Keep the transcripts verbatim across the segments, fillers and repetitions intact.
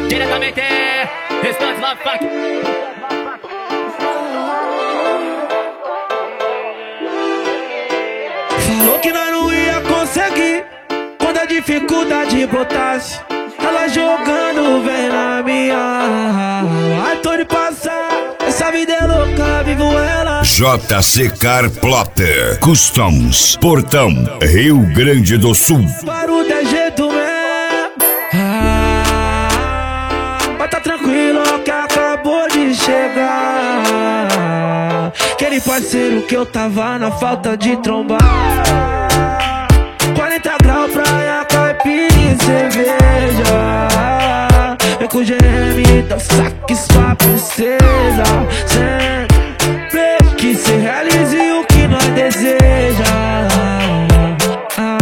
Diretamente, Restante Love Funk. Falou que nós não ia conseguir quando a dificuldade botasse. Ela jogando vem na minha. Ai, tô de passar. Essa vida é louca, vivo ela. J C Car Plotter Customs, Portão, Rio Grande do Sul. Barulho é jeito mesmo. Ah, mas tá tranquilo que acabou de chegar. Aquele parceiro que eu tava na falta de trombar. quarenta graus, praia, caipirinha e cerveja. Vem com o G M, dá saque, sua princesa. Sempre que se realize o que nós deseja. Ah,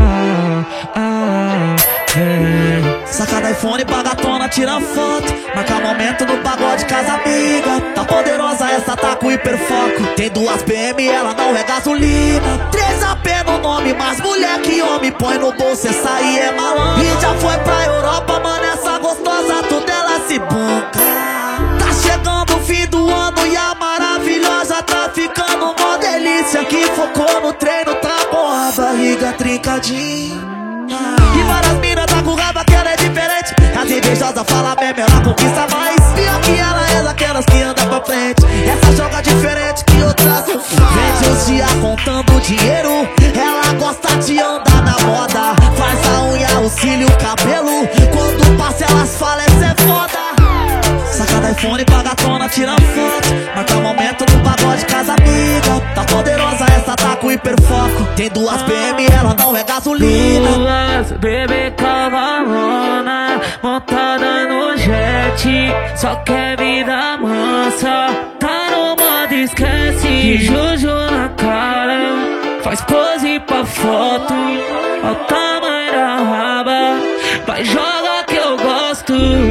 ah, é. Saca do iPhone, bagatona, tira foto. Marca momento no pagode, casa amiga. Tá poderosa, essa tá com hiperfoco. Tem duas P M, ela não é gasolina. Três A P no nome, mas mulher que homem põe no bolso, essa aí é malandra. E já foi pra Europa, mano, essa gostosa, tudo ela se banca. Tá chegando o fim do ano e a maravilhosa tá ficando uma delícia. Que focou no treino, tá com a barriga trincadinha. E várias minas tá com raba que ela é diferente. As invejosas fala mesmo, ela conquista mais. Pior que ela é daquelas que anda pra frente. Essa joga diferente que outras não faz. Vende os dias contando dinheiro. Ela gosta de andar na moda. Faz a unha, o cílio, o cabelo. Quando passa elas falam, essa é foda. Saca do iPhone, bagatona, tira foto. Marca momento no pagode, casa amiga. Tá poderosa, essa tá com hiperfoco. Tem duas P M, ela não é gasolina. Duas bebê cavalona, montada no jet. Só quer vida mansa, tá no modo esquece. Que Juju na cara, faz pose pra foto. Olha o tamanho da raba, vai joga que eu gosto.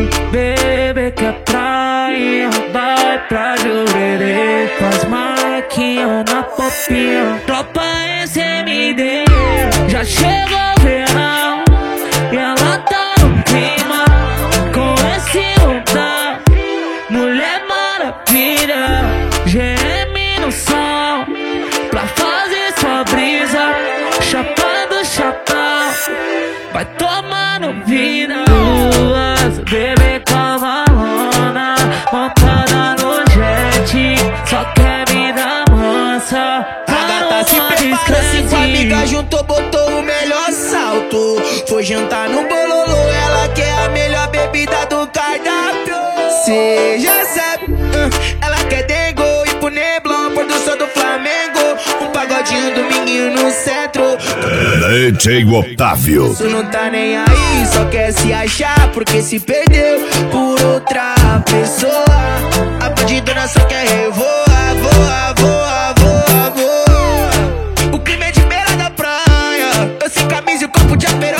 Bebê que é praia, vai pra Jurerê. Faz marquinha na popinha, tropa S M D. Já chegou o verão e ela tá no clima. Com esse lugar, mulher maravilha. G M no som, pra fazer sua brisa. Chapando chapéu, vai tomando vida. Duas bebê cavalona, montada no jet. Só quer vida mansa, a gata se preparou, cinco amigas juntou, botou o melhor salto. Foi jantar no bololô, ela quer a melhor bebida do cardápio. Cê já sabe, uh, ela quer dengo e pro Neblon, produção do Flamengo. Um pagodinho do menino no centro. D J Otávio. Isso não tá nem aí, só quer se achar porque se perdeu por outra pessoa. A bandidona só quer revoar, voa, voa, voa, voa. O crime é de beira da praia, eu sem camisa e o copo de aperol.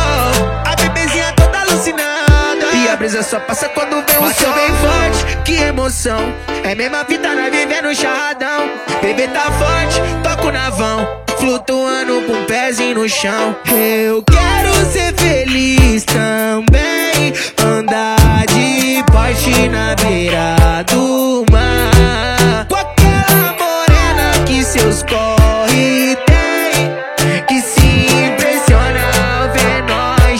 A bebezinha toda alucinada e a brisa só passa quando vem o sol bem forte. Que emoção, é mesmo a vida nós vivendo um charradão. Bebê tá forte, toco na vão, flutuando com um pezinho no chão. Eu quero ser feliz também, andar de Porsche na beira do mar. Com aquela morena que seus corre tem, que se impressiona ao ver nós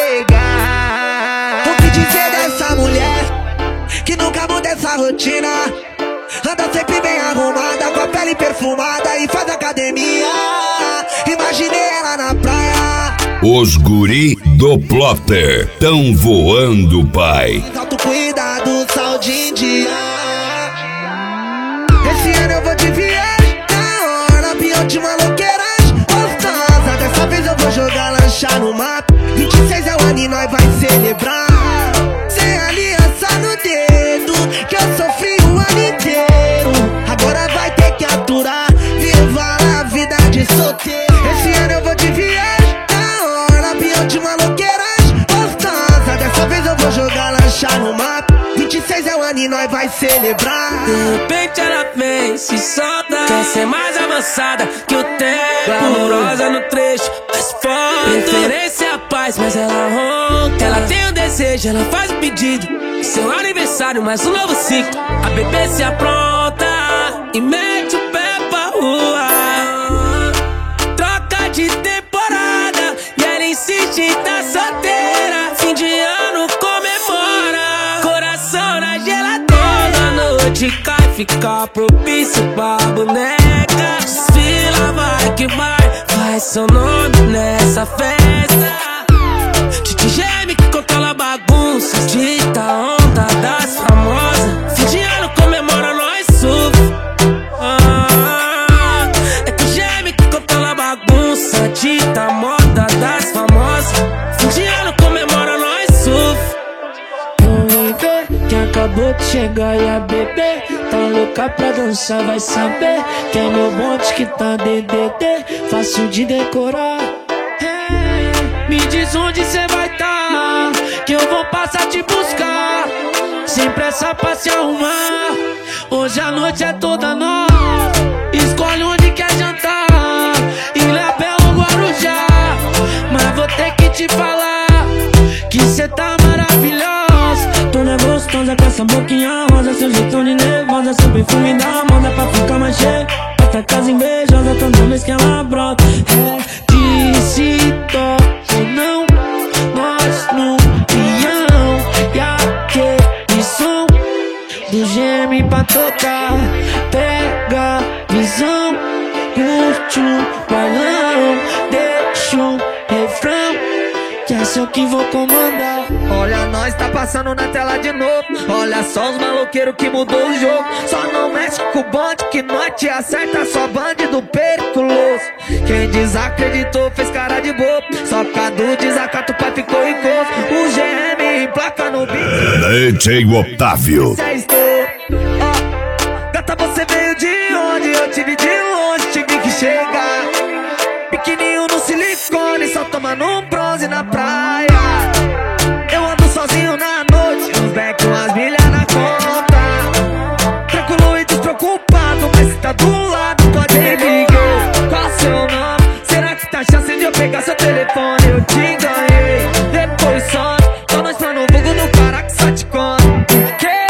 chegar. O que dizer dessa mulher que nunca muda essa rotina? Anda sempre bem arrumada, com a pele perfumada e faz academia. Imaginei ela na praia. Os guri do Plotter tão voando, pai. Alto cuidado, sal de Índia. Esse ano eu vou de viagem, na hora pior de maloqueiragem. Gostosa, dessa vez eu vou jogar lancha no mato. vinte e seis é o ano e nós vai celebrar. Sem aliança no dedo, que eu sofri o ano inteiro. Agora vai ter que aturar, viva a vida de solteiro. Esse ano eu vou de viagem, na hora pior de maloqueiragem. Gostosa, dessa vez eu vou jogar lancha no mato. vinte e seis é o ano e nós vai celebrar. De repente ela vem, se solta, quer ser mais avançada que o tempo. Amorosa no trecho, mais forte. Preferência a paz, mas ela ronca. Ela tem um desejo, ela faz o pedido. seu aniversário, mais um novo ciclo. A bebê se apronta e mete o pé pra rua. Troca de temporada e ela insiste em tá solteira. Fim de ano comemora, coração na geladeira. A noite cai, fica propício pra boneca. Desfila, vai que vai, faz seu nome nessa festa. Titi geme que controla a bagunça, dita a onda das famosas. Fim de ano comemora, nós surfa. Ah, é que geme que controla a bagunça, dita a moda das famosas. Fim de ano comemora, nós surfa. Não vem ver quem acabou de chegar e a bebê tá louca pra dançar, vai saber que é meu bonde que tá D D D, fácil de decorar. Me diz onde cê vai tá, que eu vou passar te buscar, sem pressa pra se arrumar. Hoje a noite é toda nossa, escolhe onde quer jantar, Ilhabela ou Guarujá. Mas vou ter que te falar que cê tá maravilhosa. Toda gostosa com essa boquinha rosa, seu jeitão de nervosa, seu perfume da moda pra ficar mais cheio. Bota a casa invejosa toda vez que ela brota. É disse toque não, nós no peão. E aquele som do geme pra tocar, pega visão, curte o bailão, deixa um refrão, que é só que vou comandar. Olha, nós tá passando na tela de novo. Olha só os maloqueiros que mudou o jogo. Só não mexe com o bonde que nós te acerta, só bandido periculoso. Quem desacreditou fez cara de bobo, só por causa do desacato o pai ficou ricoso. O G M em placa no beat, D J Otávio. Ó, gata, você veio de onde? Eu tive de longe, tive que chegar. Pequenininho no silicone, só tomando um bronze na praia. Eu ando sozinho na noite, uns back, umas milhas na conta. Tranquilo e despreocupado, mas se tá do lado pode me ligar. Qual seu nome? Será que tá chance de eu pegar seu telefone? Eu te ganhei, depois some. Só nós pra no vulgo no cara que só te conta. O quê?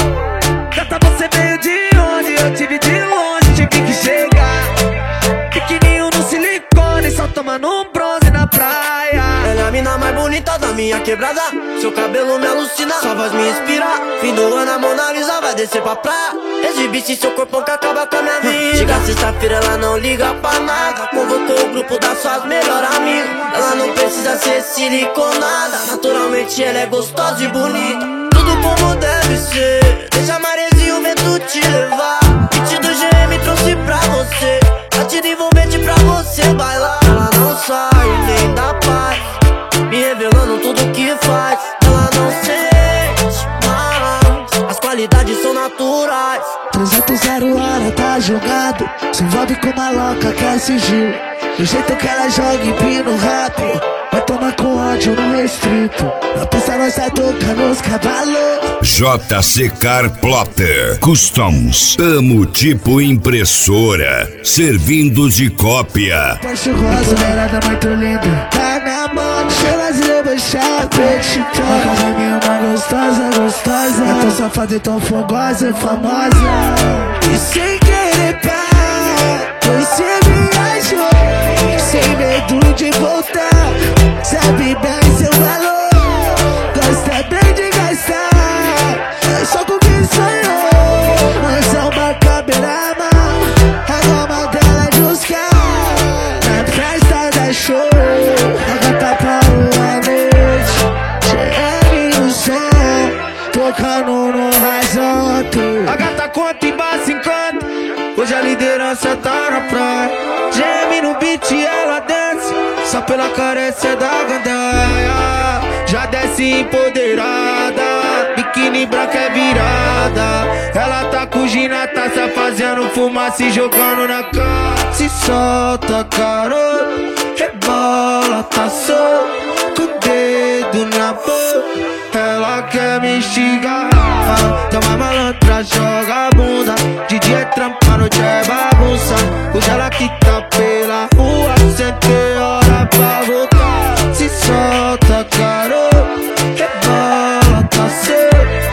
Gata, você veio de onde? Eu tive de longe, tive que chegar. Pequenininho no silicone, só tomando um bronze na praia. Ela é a mina mais bonita da minha quebrada, seu cabelo me alucina, sua voz me inspira. Fim do ano a Mona Lisa vai descer pra praia, exibir seu corpão que acaba com a minha vida. Chega sexta-feira ela não liga pra nada, convocou o grupo das suas melhores amigas. Ela não precisa ser siliconada, naturalmente ela é gostosa e bonita. Tudo como deve ser, deixa a maresia e o vento te levar. Kit do G M trouxe pra você, batida envolvente pra você bailar. Ela não sai nem dá paz, me revelando tudo que faz. Ela não sente mais, as qualidades são naturais. trezentos zero hora tá jogado, se envolve com uma louca que é sigilo. Do jeito que ela joga empina rápido, vai tomar com ódio no restrito. Na pista nós sai tocando os cavalos. J C Car Plotter Customs. Amo tipo impressora, servindo de cópia. Porsche rosa, mulherada muito linda, tá na mão, cheira de debochar, petitão. Uma menina gostosa, gostosa, é tão safada e tão fogosa, famosa. E sem querer pá, você me achou, sem medo de voltar. Sabe bem seu valor, gosta bem de gastar. É só com quem sonhou, mas é uma caberama. A goma dela é buscar na festa da show. A gata pra uma noite, G M no som, tocando no horizonte. A gata conta e base encanto, hoje a liderança tá na praia. G M no beat ela desce, só pela carência da gandaia. Já desce empoderada, biquíni branca é virada. Ela tá com Gina, tá se fazendo fumaça e jogando na cara. Se solta, carol, rebola, tá solto, com o dedo na boca. Ela quer me instigar, toma malantra, joga a bunda. De dia é trampa, noite é bagunça. Hoje ela que tá pela rua, sem ter hora pra voltar. Se solta, carol, rebola, tá certo.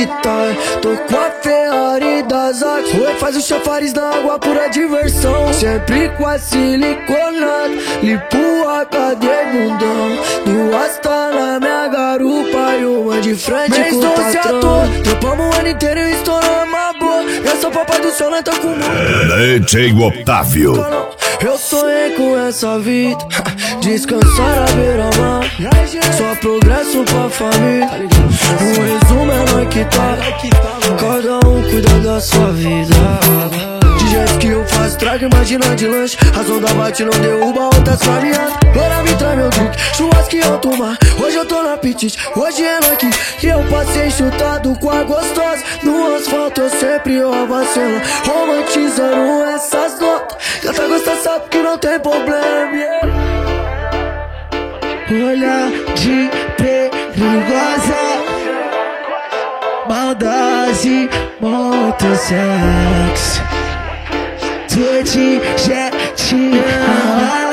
tá. Tô com a Ferrari das Axe. Oi, faz o chafariz na água, pura diversão. Sempre com a siliconada, limpo a cadeia bundão. Duas tá na minha garupa e uma de frente mês com o patrão. Trampamos o ano inteiro e estourou uma boa. Eu sou papai do céu, não tô com muito. D J Otávio. Eu sonhei com essa vida, descansar à beira-mar. Só progresso pra família. O resumo é nós que tá. Cada um cuida da sua vida. De jeito que eu faço trago, imagina de lanche. A onda bate, não derruba outras famílias. Bora me traz meu drink, churrasco que eu tomar. Hoje eu tô no apetite, hoje é nós que E eu passei chutado com a gostosa. No asfalto eu sempre roubo a cena, romantizando essas notas. Gata gosta sabe que não tem problema, yeah. Olhar de perigosa, maldade, muito sexo. Tô de jet,